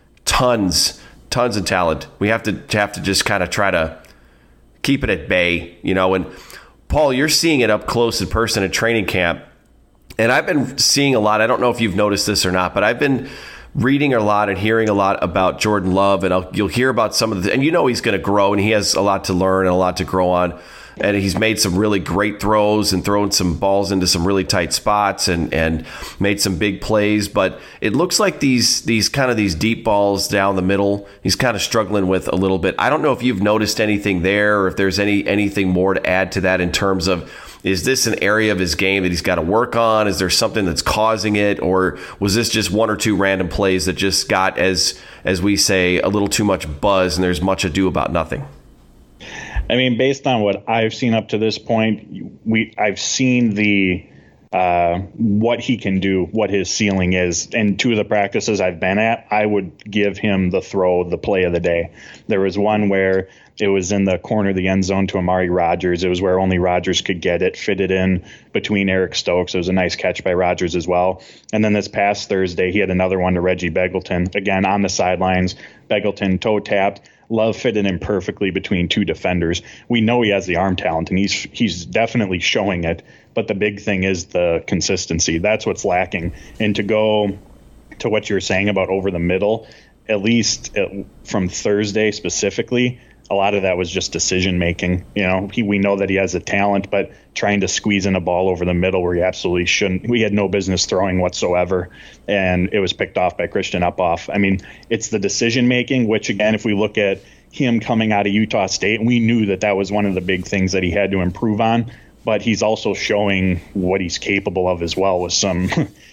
Tons of talent. We have to just kind of try to keep it at bay, And Paul, you're seeing it up close in person at training camp, and I've been seeing a lot. I don't know if you've noticed this or not, but I've been reading a lot and hearing a lot about Jordan Love, and you'll hear about some of and he's going to grow, and he has a lot to learn and a lot to grow on, and he's made some really great throws and thrown some balls into some really tight spots and made some big plays, but it looks like these deep balls down the middle, he's kind of struggling with a little bit. I don't know if you've noticed anything there, or if there's anything more to add to that in terms of, is this an area of his game that he's got to work on? Is there something that's causing it? Or was this just 1 or 2 random plays that just got, as we say, a little too much buzz and there's much ado about nothing? Based on what I've seen up to this point, I've seen the what he can do, what his ceiling is. And 2 of the practices I've been at, I would give him the play of the day. There was one where it was in the corner of the end zone to Amari Rodgers. It was where only Rodgers could get it, fit it in between Eric Stokes. It was a nice catch by Rodgers as well. And then this past Thursday, he had another one to Reggie Begelton, again on the sidelines. Begelton toe tapped. Love fitted in perfectly between 2 defenders. We know he has the arm talent, and he's definitely showing it. But the big thing is the consistency. That's what's lacking. And to go to what you're saying about over the middle, at least from Thursday specifically, a lot of that was just decision making. We know that he has a talent, but trying to squeeze in a ball over the middle where he absolutely shouldn't. We had no business throwing whatsoever, and it was picked off by Christian Uphoff. It's the decision making, which again, if we look at him coming out of Utah State, we knew that was one of the big things that he had to improve on. but he's also showing what he's capable of as well with some,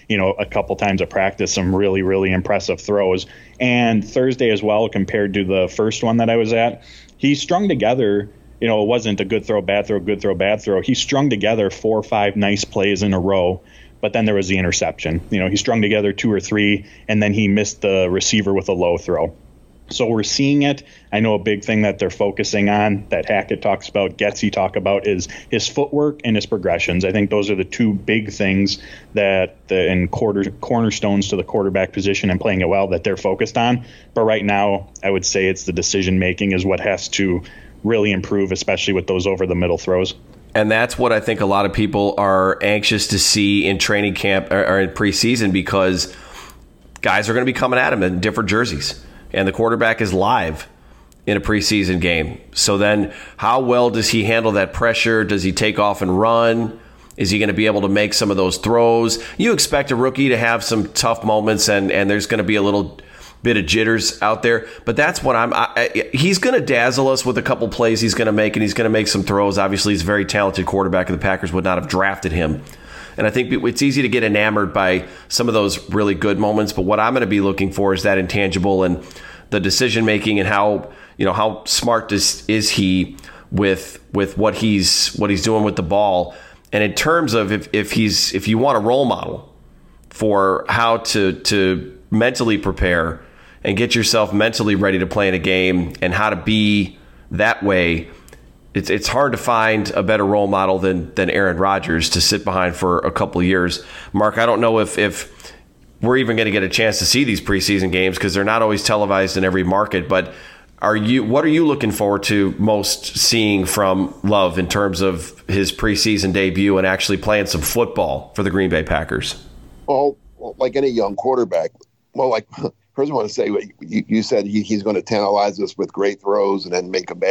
a couple times of practice, some really, really impressive throws. And Thursday as well, compared to the first one that I was at, he strung together, it wasn't a good throw, bad throw, good throw, bad throw. He strung together 4 or 5 nice plays in a row, but then there was the interception. He strung together 2 or 3, and then he missed the receiver with a low throw. So we're seeing it. I know a big thing that they're focusing on, that Hackett talks about, Getsy talk about, is his footwork and his progressions. I think those are the 2 big things that cornerstones to the quarterback position and playing it well that they're focused on. But right now, I would say it's the decision making is what has to really improve, especially with those over the middle throws. And that's what I think a lot of people are anxious to see in training camp or in preseason, because guys are going to be coming at him in different jerseys. And the quarterback is live in a preseason game. So then how well does he handle that pressure? Does he take off and run? Is he going to be able to make some of those throws? You expect a rookie to have some tough moments, and there's going to be a little bit of jitters out there. But that's what he's going to dazzle us with a couple plays he's going to make, and he's going to make some throws. Obviously, he's a very talented quarterback, and the Packers would not have drafted him. And I think it's easy to get enamored by some of those really good moments. But what I'm going to be looking for is that intangible and the decision making, and how smart is he with what he's doing with the ball. And in terms of if you want a role model for how to mentally prepare and get yourself mentally ready to play in a game and how to be that way, it's hard to find a better role model than Aaron Rodgers to sit behind for a couple of years. Mark, I don't know if we're even going to get a chance to see these preseason games because they're not always televised in every market. But what are you looking forward to most seeing from Love in terms of his preseason debut and actually playing some football for the Green Bay Packers? Well, like any young quarterback, first I want to say, you said he's going to tantalize us with great throws and then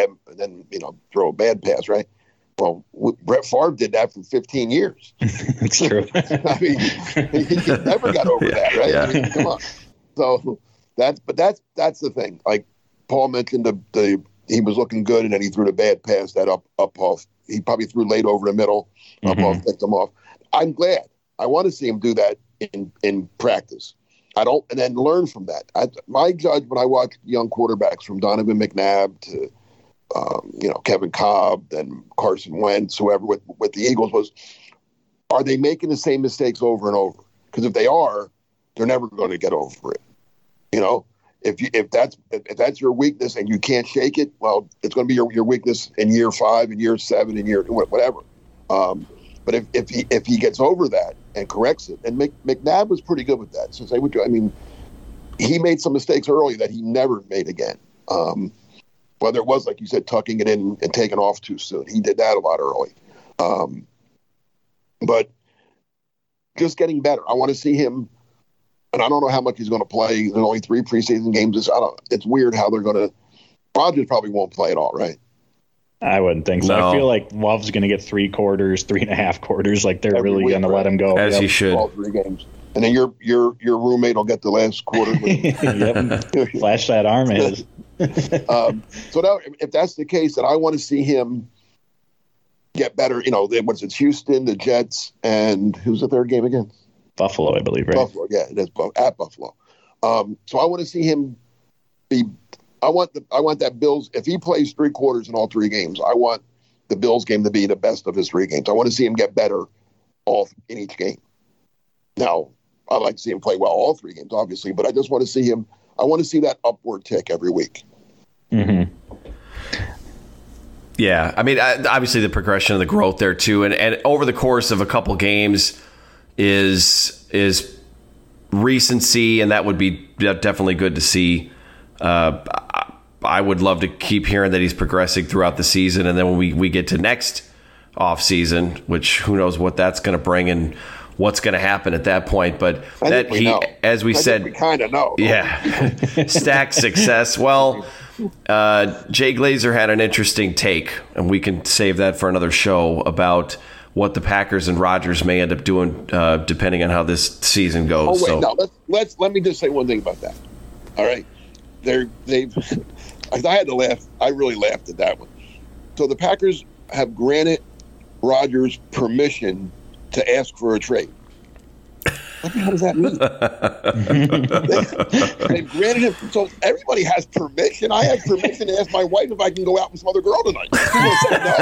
throw a bad pass, right? Well, Brett Favre did that for 15 years. That's true. I mean, he never got over that, right? Yeah. I mean, come on. So that's the thing. Like Paul mentioned, he was looking good, and then he threw the bad pass that up off. He probably threw late over the middle, up off, picked him off. I'm glad. I want to see him do that in practice. And then learn from that. My judge when I watch young quarterbacks from Donovan McNabb to Kevin Cobb and Carson Wentz, whoever with the Eagles, was, are they making the same mistakes over and over? Because if they are, they're never going to get over it. If that's your weakness and you can't shake it, well, it's going to be your weakness in year 5, in year 7, in year whatever. But if he gets over that and corrects it, and McNabb was pretty good with that. So he made some mistakes early that he never made again. Whether it was, like you said, tucking it in and taking off too soon. He did that a lot early. But just getting better. I want to see him, and I don't know how much he's going to play. There's only 3 preseason games. It's weird how they're going to – Rodgers probably won't play at all, right? I wouldn't think so. No. I feel like Love's going to get 3 quarters, 3.5 quarters. Like they're really going to let him go. As he should. All 3 games. And then your roommate will get the last quarter. Yep. Flash that arm is. So now, if that's the case, then I want to see him get better. It's Houston, the Jets, and who's the third game again? Buffalo, I believe, right? Buffalo, yeah, it is at Buffalo. So I want to see him be. I want that Bills. If he plays 3 quarters in all 3 games, I want the Bills game to be the best of his 3 games. I want to see him get better in each game. Now, I'd like to see him play well all 3 games, obviously, but I just want to see him. I want to see that upward tick every week. Mm-hmm. Yeah, I mean, obviously the progression of the growth there too, and over the course of a couple games is recency, and that would be definitely good to see. I would love to keep hearing that he's progressing throughout the season, and then when we get to next off season, which who knows what that's going to bring and what's going to happen at that point. But that he, know. As we said, we kind of know. Yeah, stacked success. Well, Jay Glazer had an interesting take, and we can save that for another show about what the Packers and Rodgers may end up doing, depending on how this season goes. Oh wait, now let me just say one thing about that. All right, I had to laugh. I really laughed at that one. So the Packers have granted Rodgers permission to ask for a trade. What the hell does that mean? they granted him. So everybody has permission. I have permission to ask my wife if I can go out with some other girl tonight. People say no.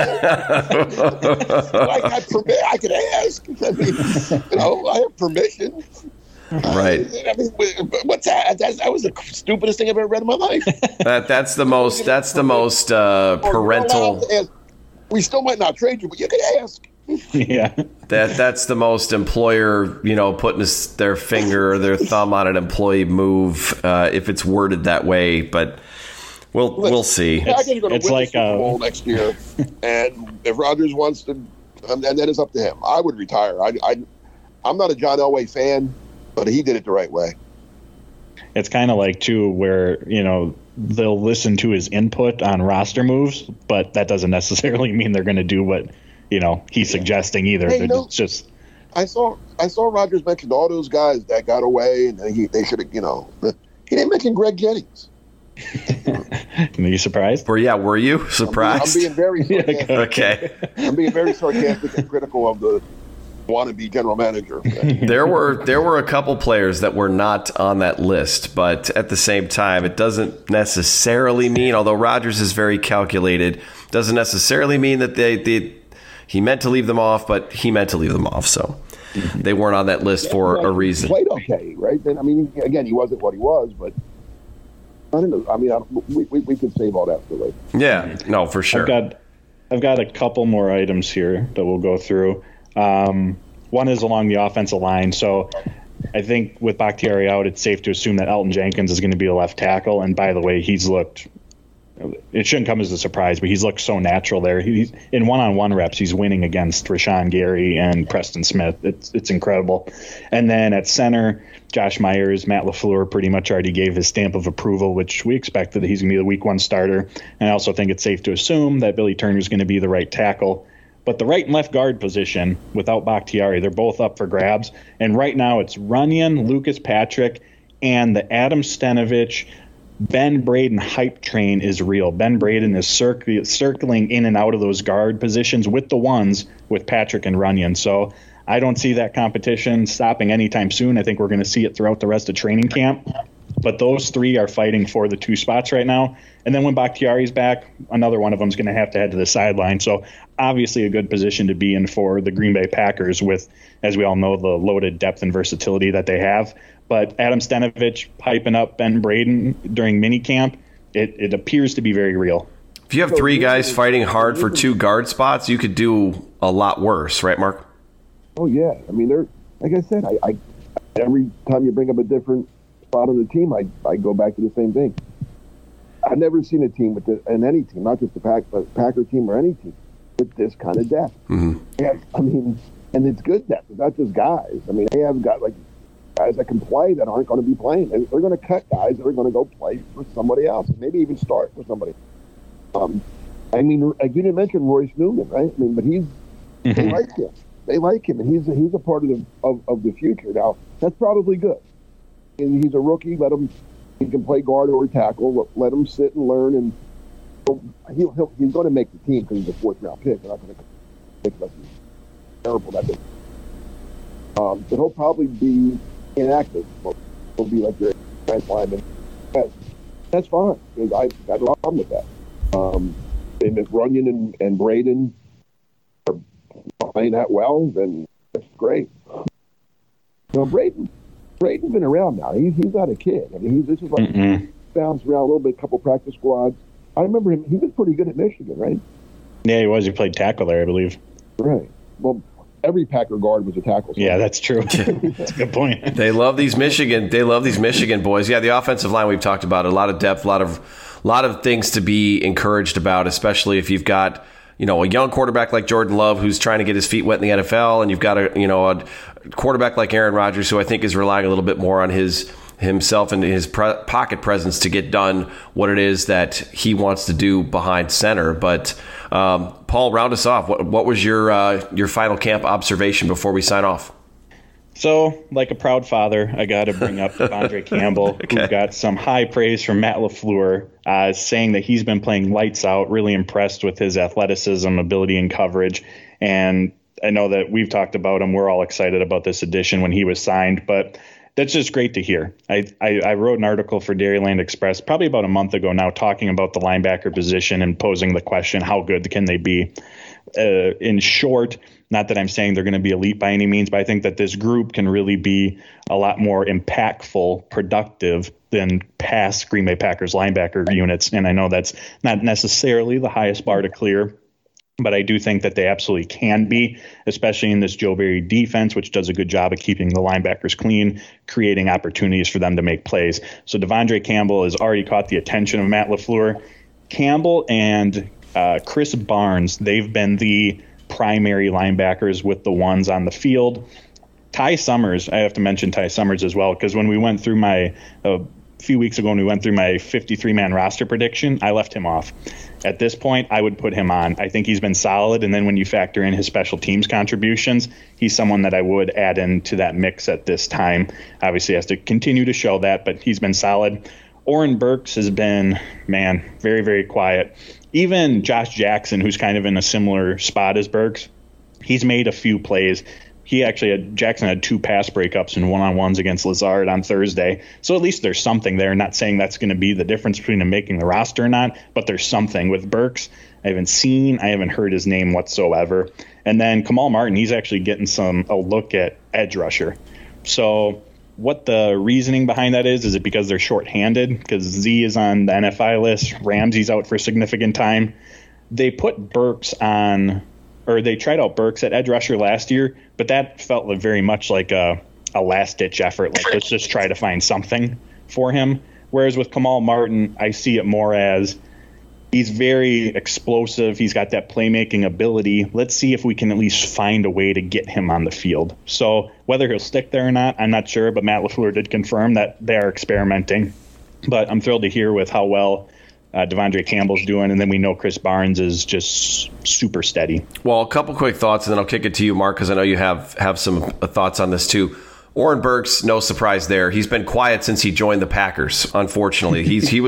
I could ask. I mean, I have permission. Right. I mean, what's that? That was the stupidest thing I've ever read in my life. That's the most parental. We still might not trade you, but you could ask. Yeah. That's the most employer, putting their finger or their thumb on an employee move, if it's worded that way. But we'll see. It's like Super Bowl next year, and if Rodgers wants to, and then it's up to him. I would retire. I'm not a John Elway fan, but he did it the right way. It's kind of like, too, where, they'll listen to his input on roster moves, but that doesn't necessarily mean they're going to do what, he's suggesting either. Hey, it's just. I saw Rodgers mention all those guys that got away, and they should have, he didn't mention Greg Jennings. Are you surprised? Were you surprised? I'm being very sarcastic. Okay. I'm being very sarcastic and critical of the wannabe general manager. There were a couple players that were not on that list, but at the same time, it doesn't necessarily mean, although Rodgers is very calculated, doesn't necessarily mean that he meant to leave them off, but he meant to leave them off. So they weren't on that list for a reason. He played okay, right? I mean, again, he wasn't what he was, but I don't know. I mean, we could save all that for later. Yeah, no, for sure. I've got a couple more items here that we'll go through. One is along the offensive line. So I think with Bakhtiari out, it's safe to assume that Elton Jenkins is going to be a left tackle. And by the way, he's looked, it shouldn't come as a surprise, but he's looked so natural there. He's in one-on-one reps, he's winning against Rashawn Gary and Preston Smith. It's incredible. And then at center, Josh Myers, Matt LaFleur pretty much already gave his stamp of approval, which we expected that he's going to be the week one starter. And I also think it's safe to assume that Billy Turner is going to be the right tackle. But the right and left guard position, without Bakhtiari, they're both up for grabs. And right now it's Runyon, Lucas Patrick, and the Adam Stenavich, Ben Braden hype train is real. Ben Braden is circling in and out of those guard positions with the ones with Patrick and Runyon. So I don't see that competition stopping anytime soon. I think we're going to see it throughout the rest of training camp. But those three are fighting for the two spots right now. And then when Bakhtiari's back, another one of them is going to have to head to the sideline. So obviously a good position to be in for the Green Bay Packers with, as we all know, the loaded depth and versatility that they have. But Adam Stenavich piping up Ben Braden during minicamp, it appears to be very real. If you have three guys fighting hard for two guard spots, you could do a lot worse, right, Mark? Oh, yeah. I mean, like I said, I every time you bring up a different spot on the team, I go back to the same thing. I've never seen a team and any team, not just the Packer team or any team, with this kind of depth. Mm-hmm. Yeah, I mean, and it's good depth. It's not just guys. I mean, they have got like guys that can play that aren't going to be playing. They're going to cut guys that are going to go play for somebody else, maybe even start for somebody. I mean, you didn't mention Royce Newman, right? I mean, but they like him. They like him, and he's a part of the future. Now, that's probably good. And he's a rookie. He can play guard or tackle. Let him sit and learn, and he's going to make the team because he's a fourth-round pick. They're not going to pick less than terrible that big. But he'll probably be inactive. He'll be like your defense lineman. That's fine because I've got no problem with that. And if Runyon and Braden are playing that well, then that's great. Braden's been around now. He's not a kid. I mean, this is like bounced around a little bit, a couple practice squads. I remember him. He was pretty good at Michigan, right? Yeah, he was. He played tackle there, I believe. Right. Well, every Packer guard was a tackle. Yeah, that's true. That's a good point. They love these Michigan boys. Yeah, the offensive line we've talked about, a lot of depth, a lot of things to be encouraged about, especially if you've got a young quarterback like Jordan Love who's trying to get his feet wet in the NFL, and you've got a quarterback like Aaron Rodgers who I think is relying a little bit more on himself and his pocket presence to get done what it is that he wants to do behind center. But Paul, round us off. What was your final camp observation before we sign off? So, like a proud father, I got to bring up De'Vondre Campbell, who got some high praise from Matt LaFleur, saying that he's been playing lights out, really impressed with his athleticism, ability, and coverage. And I know that we've talked about him. We're all excited about this addition when he was signed, but that's just great to hear. I wrote an article for Dairyland Express probably about a month ago now talking about the linebacker position and posing the question, how good can they be? In short, not that I'm saying they're going to be elite by any means, but I think that this group can really be a lot more impactful, productive than past Green Bay Packers linebacker units. And I know that's not necessarily the highest bar to clear, but I do think that they absolutely can be, especially in this Joe Barry defense, which does a good job of keeping the linebackers clean, creating opportunities for them to make plays. So De'Vondre Campbell has already caught the attention of Matt LaFleur. Campbell and Chris Barnes, they've been the primary linebackers with the ones on the field. Ty Summers, I have to mention Ty Summers as well, because when we went through a few weeks ago, when we went through my 53-man roster prediction, I left him off. At this point, I would put him on. I think he's been solid, and then when you factor in his special teams contributions, he's someone that I would add into that mix at this time. Obviously, he has to continue to show that, but he's been solid. Oren Burks has been, very, very quiet. Even Josh Jackson, who's kind of in a similar spot as Burks, he's made a few plays. Jackson had 2 pass breakups and one-on-ones against Lazard on Thursday. So at least there's something there. Not saying that's going to be the difference between him making the roster or not, but there's something. With Burks, I haven't heard his name whatsoever. And then Kamal Martin, he's actually getting a look at edge rusher. So what the reasoning behind that is it because they're shorthanded? Because Z is on the NFI list, Ramsey's out for a significant time. They put Burks on, or they tried out Burks at edge rusher last year, but that felt very much like a last-ditch effort. Like, let's just try to find something for him. Whereas with Kamal Martin, I see it more as he's very explosive. He's got that playmaking ability. Let's see if we can at least find a way to get him on the field. So whether he'll stick there or not, I'm not sure, but Matt LaFleur did confirm that they are experimenting. But I'm thrilled to hear with how well De'Vondre Campbell's doing, and then we know Chris Barnes is just super steady. Well, a couple quick thoughts, and then I'll kick it to you, Mark, because I know you have some thoughts on this too. Oren Burks, no surprise there. He's been quiet since he joined the Packers, unfortunately.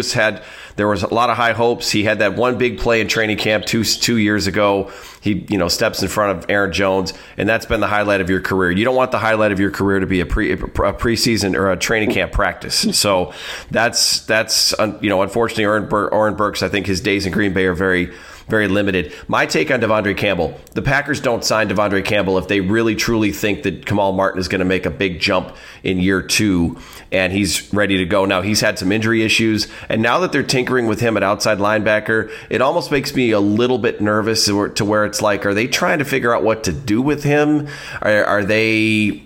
There was a lot of high hopes. He had that one big play in training camp two years ago. He steps in front of Aaron Jones, and that's been the highlight of your career. You don't want the highlight of your career to be a preseason or a training camp practice. So that's unfortunately Oren Burks, I think his days in Green Bay are very, very limited. My take on De'Vondre Campbell: the Packers don't sign De'Vondre Campbell if they really truly think that Kamal Martin is going to make a big jump in year 2 and he's ready to go. Now, he's had some injury issues, and now that they're tinkering with him at outside linebacker, it almost makes me a little bit nervous to where it's like, are they trying to figure out what to do with him? Are they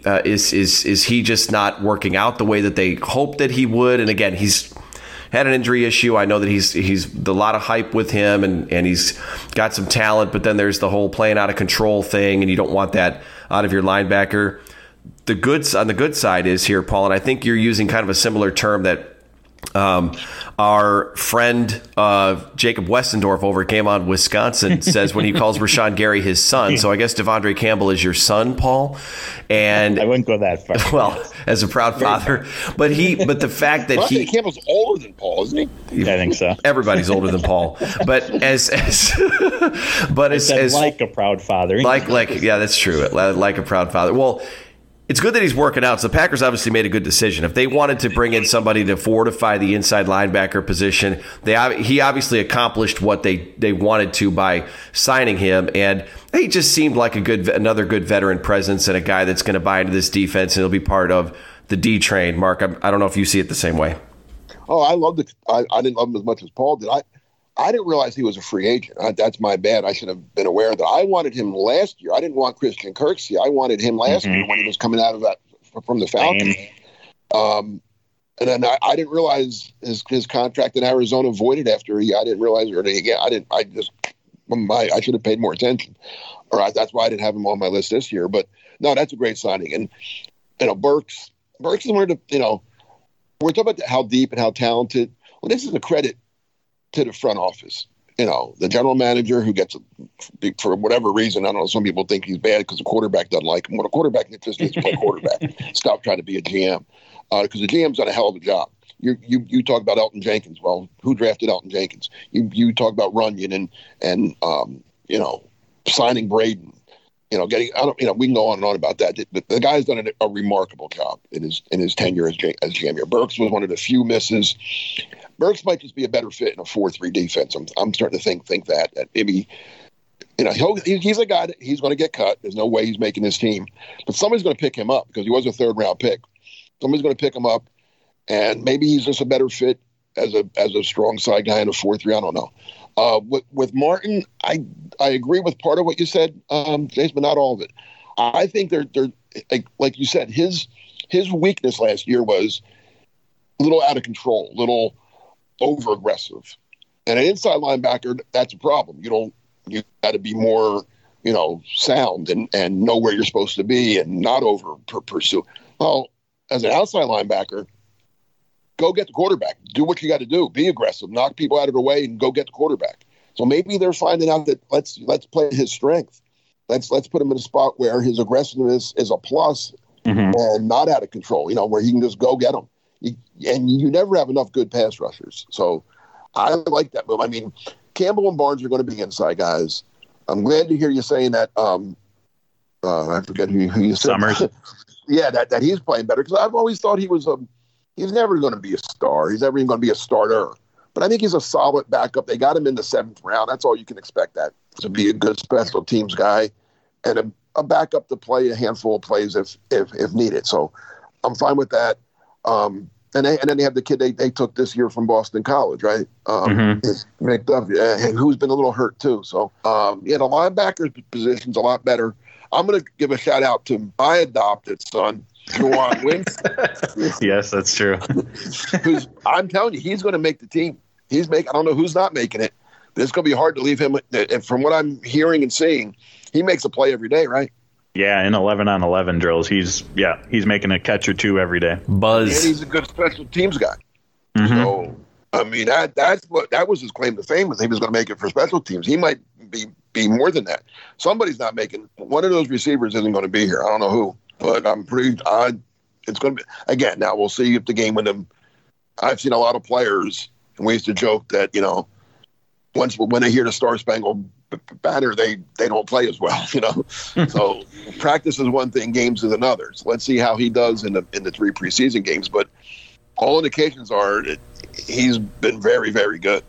is he just not working out the way that they hoped that he would? And again, he's had an injury issue. I know that he's a lot of hype with him, and he's got some talent, but then there's the whole playing out of control thing, and you don't want that out of your linebacker. On the good side is here, Paul, and I think you're using kind of a similar term that our friend Jacob Westendorf over at Game On Wisconsin says when he calls Rashawn Gary his son. So I guess De'Vondre Campbell is your son, Paul. And I wouldn't go that far. Well, as a proud father, but the fact that Campbell's older than Paul, isn't he? I think so. Everybody's older than Paul, but as like a proud father, yeah, that's true. Like a proud father. Well, it's good that he's working out. So the Packers obviously made a good decision. If they wanted to bring in somebody to fortify the inside linebacker position, he obviously accomplished what they wanted to by signing him. And he just seemed like another good veteran presence and a guy that's going to buy into this defense and he'll be part of the D train. Mark, I don't know if you see it the same way. Oh, I loved it. I didn't love him as much as Paul did. I didn't realize he was a free agent. That's my bad. I should have been aware of that. I wanted him last year. I didn't want Christian Kirksey. I wanted him last year when he was coming out of that from the Falcons. And then I didn't realize his contract in Arizona voided after I didn't realize it again. I should have paid more attention. That's why I didn't have him on my list this year. But no, that's a great signing. And Burks is where we're talking about how deep and how talented. Well, this is a credit to the front office. the general manager who gets, for whatever reason, I don't know, some people think he's bad because the quarterback doesn't like him. When a quarterback just needs to play quarterback, stop trying to be a GM, because the GM's done a hell of a job. You talk about Elton Jenkins. Well, who drafted Elton Jenkins? You talk about Runyon and signing Braden. We can go on and on about that. But the guy's done a remarkable job in his tenure as GM here. Burks was one of the few misses. Burks might just be a better fit in a 4-3 defense. I'm starting to think that maybe, he's a guy that he's going to get cut. There's no way he's making his team, but somebody's going to pick him up because he was a 3rd round pick. Somebody's going to pick him up, and maybe he's just a better fit as a strong side guy in a 4-3. I don't know. With Martin, I agree with part of what you said, Jason, but not all of it. I think they're like you said, his weakness last year was a little out of control, little over aggressive, and an inside linebacker, that's a problem. You got to be more, sound and know where you're supposed to be and not over pursue. Well, as an outside linebacker, go get the quarterback. Do what you got to do. Be aggressive. Knock people out of the way and go get the quarterback. So maybe they're finding out that let's play his strength. Let's put him in a spot where his aggressiveness is a plus and not out of control. Where he can just go get them. And you never have enough good pass rushers. So I like that move. I mean, Campbell and Barnes are going to be inside guys. I'm glad to hear you saying that. I forget who you said. Summers. Yeah, that he's playing better, because I've always thought he's never going to be a star. He's never even going to be a starter. But I think he's a solid backup. They got him in the 7th round. That's all you can expect, that to be a good special teams guy and a backup to play a handful of plays if needed. So I'm fine with that. And then they have the kid they took this year from Boston College, right? McDuffie, who's been a little hurt too. So the linebacker position's a lot better. I'm going to give a shout out to my adopted son, Juwan Wentz. Yes, that's true. I'm telling you, he's going to make the team. I don't know who's not making it, but it's going to be hard to leave him. And from what I'm hearing and seeing, he makes a play every day, right? Yeah, in 11-on-11 drills, he's making a catch or two every day. Buzz. And he's a good special teams guy. Mm-hmm. So, I mean, that was his claim to fame, was he was going to make it for special teams. He might be more than that. Somebody's not making. One of those receivers isn't going to be here. I don't know who, but I'm pretty. It's going to be again. Now we'll see if the game with them. I've seen a lot of players, and we used to joke that when they hear the Star Spangled Banner, they don't play as well. So practice is one thing, games is another. So let's see how he does in the 3 preseason games. But all indications are that he's been very, very good.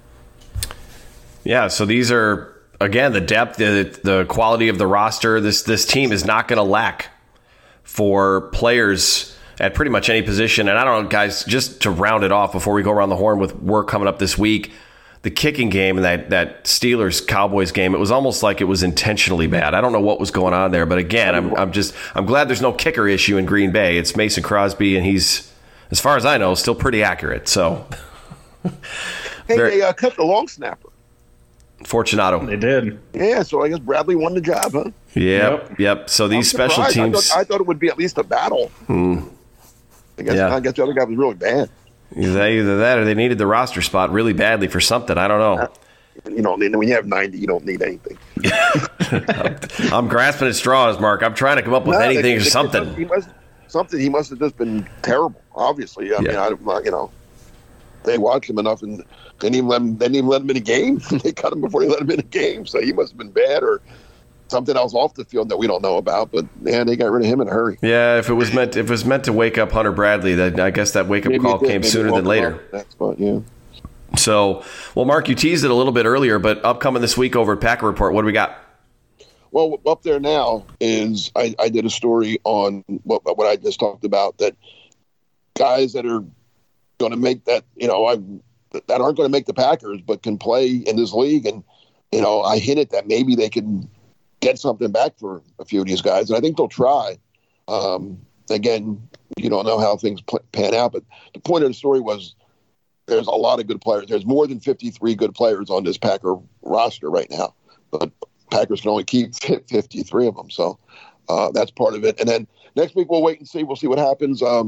Yeah, so these are, again, the depth, the quality of the roster. This team is not going to lack for players at pretty much any position. And I don't know, guys, just to round it off before we go around the horn with work coming up this week, the kicking game and that Steelers-Cowboys game, it was almost like it was intentionally bad. I don't know what was going on there, but again, I'm glad there's no kicker issue in Green Bay. It's Mason Crosby, and he's, as far as I know, still pretty accurate. So, they cut the long snapper. Fortunato. They did. Yeah, so I guess Bradley won the job, huh? Yep. So these special teams, I thought it would be at least a battle. I guess the other guy was really bad. Either that or they needed the roster spot really badly for something. I don't know. When you have 90, you don't need anything. I'm grasping at straws, Mark. I'm trying to come up with anything or something. He must have just been terrible. Obviously, I mean, they watched him enough and they didn't even let him in a game. They cut him before they let him in a game. So he must have been bad or something else off the field that we don't know about, but man, they got rid of him in a hurry. Yeah, if it was meant to wake up Hunter Bradley, then I guess that wake up call came sooner than later. That's fun, yeah. So, well, Mark, you teased it a little bit earlier, but upcoming this week over at Packer Report, what do we got? Well, up there now is I did a story on what I just talked about, that guys that are going to make that that aren't going to make the Packers but can play in this league, and I hinted that maybe they could get something back for a few of these guys, and I think they'll try. Again, you don't know how things pan out, but the point of the story was there's a lot of good players. There's more than 53 good players on this Packer roster right now, but Packers can only keep 53 of them, so that's part of it. And then next week we'll wait and see. We'll see what happens.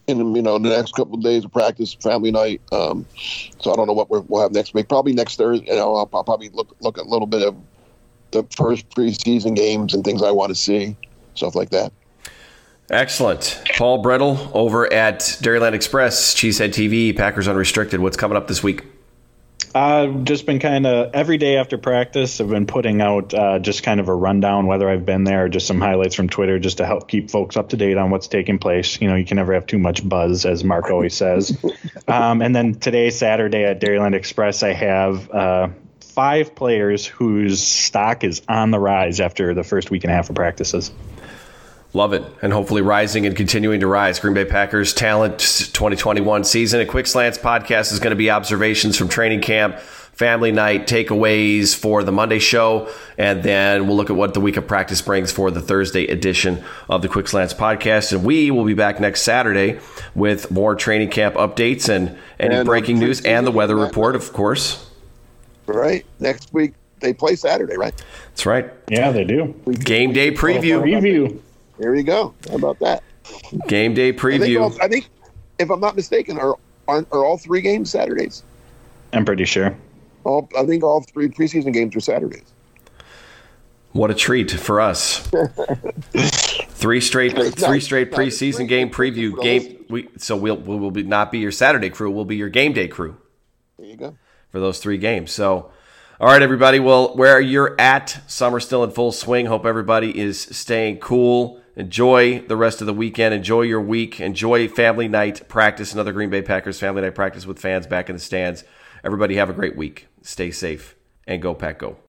in the next couple of days of practice, family night. So I don't know what we'll have next week. Probably next Thursday. I'll probably look at a little bit of the first preseason games and things I want to see, stuff like that. Excellent. Paul Brettel over at Dairyland Express, Cheesehead TV, Packers Unrestricted. What's coming up this week? I've just been kind of every day after practice, I've been putting out just kind of a rundown, whether I've been there or just some highlights from Twitter, just to help keep folks up to date on what's taking place. You can never have too much buzz, as Mark always says. And then today, Saturday at Dairyland Express, I have 5 players whose stock is on the rise after the first week and a half of practices. Love it. And hopefully rising and continuing to rise. Green Bay Packers Talent 2021 season. A Quick Slants podcast is going to be observations from training camp, family night, takeaways for the Monday show, and then we'll look at what the week of practice brings for the Thursday edition of the Quick Slants podcast. And we will be back next Saturday with more training camp updates and any breaking news and the weather report, of course. Right. Next week, they play Saturday, right? That's right. Yeah, they do. Game day preview. Here you go. How about that? Game day preview. I think if I'm not mistaken, are all 3 games Saturdays? I'm pretty sure. I think all 3 preseason games are Saturdays. What a treat for us. 3 straight preseason game preview game. So we'll not be your Saturday crew. We'll be your game day crew. There you go. For those 3 games. So, all right, everybody. Well, where you're at, summer's still in full swing. Hope everybody is staying cool. Enjoy the rest of the weekend. Enjoy your week. Enjoy family night practice. Another Green Bay Packers family night practice with fans back in the stands. Everybody have a great week. Stay safe and go Pack Go.